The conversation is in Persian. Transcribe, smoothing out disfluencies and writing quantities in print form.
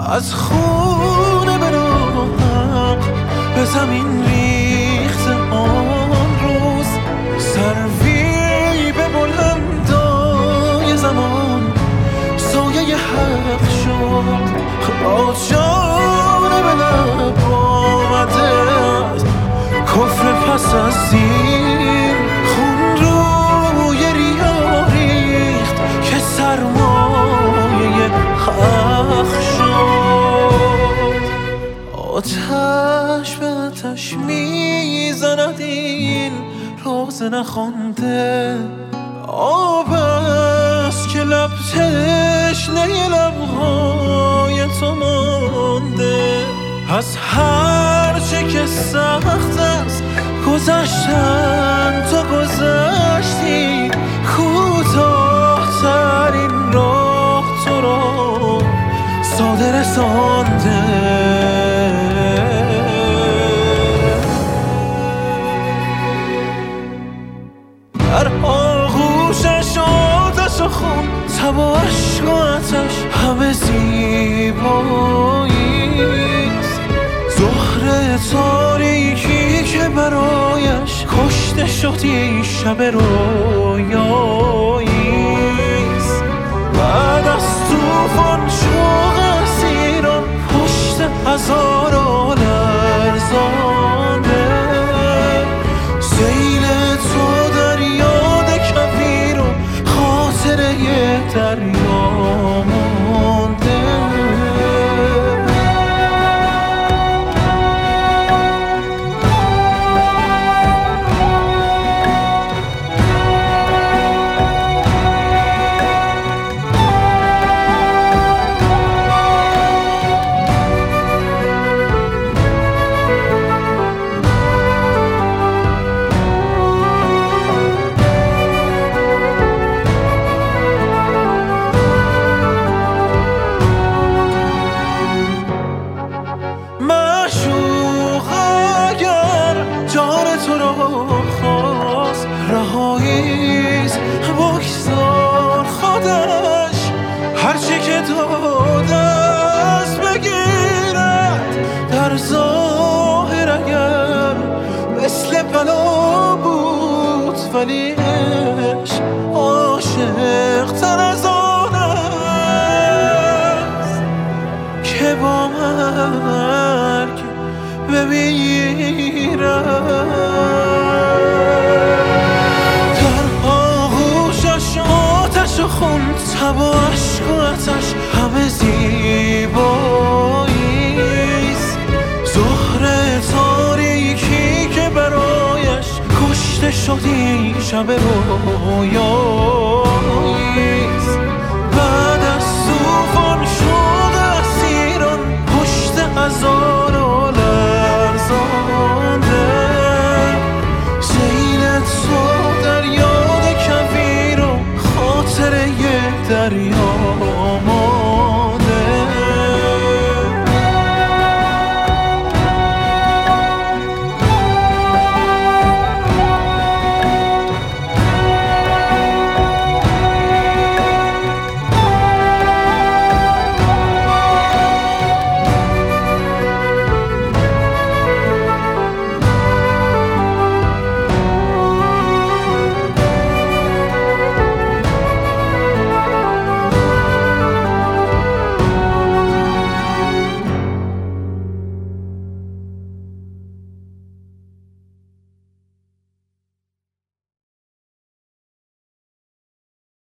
از خونه به راهم به زمین ریخت آن روز، سروی به بلندای زمان سایه حق شد. با جانب لب آمده است کفر پس از این، خون روی ریا ریخت که سرمایه حق شد. آتش به آتش میزند این راز نخوانده، آب است که لب تشنه لبهای تو مانده. از هر چه که سخت است گذشتن تو گذشتی، کوتاه‌ترین راه تو را ساده رسانده. در آغوشش آتش و خون، تب و عشق و آتش همه زیباییست. زهره تاریکی که برایش کشته شدی شب رویاییست. بعد از طوفان شوق اسیران پشت هزاران لرزانه، سیل تو در یاد کویر و خاطره دریا مانده. معشوق اگر جان تو را خواست رهاییست، بگذار خودش هرچه که داده است بگیرد. در ظاهر اگر مثل بلا بود ولی عشق عاشق تر از آن است که با مرگ بمیرد. در آغوشش آتش و خون، تب و عشق و آتش همه زیباییست. زهره تاریکی که برایش کشته شدی شب رویا